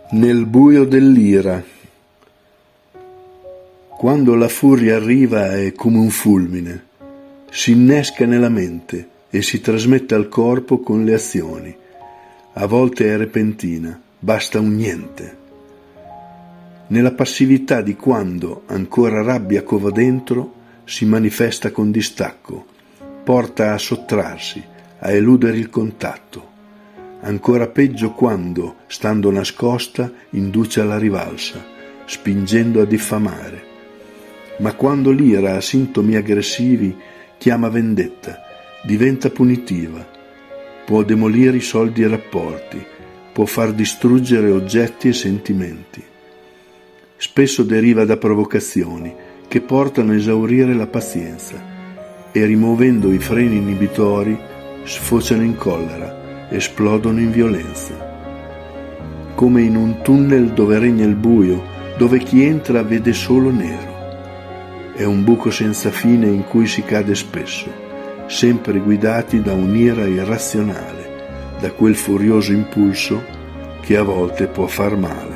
Nel buio dell'ira. Quando la furia arriva è come un fulmine, si innesca nella mente e si trasmette al corpo con le azioni. A volte è repentina, basta un niente. Nella passività di quando ancora rabbia cova dentro, si manifesta con distacco, porta a sottrarsi, a eludere il contatto. Ancora peggio quando, stando nascosta, induce alla rivalsa, spingendo a diffamare. Ma quando l'ira ha sintomi aggressivi, chiama vendetta, diventa punitiva, può demolire i soldi e rapporti, può far distruggere oggetti e sentimenti. Spesso deriva da provocazioni che portano a esaurire la pazienza e, rimuovendo i freni inibitori, sfociano in collera, esplodono in violenza. Come in un tunnel dove regna il buio, dove chi entra vede solo nero. È un buco senza fine in cui si cade spesso, sempre guidati da un'ira irrazionale, da quel furioso impulso che a volte può far male.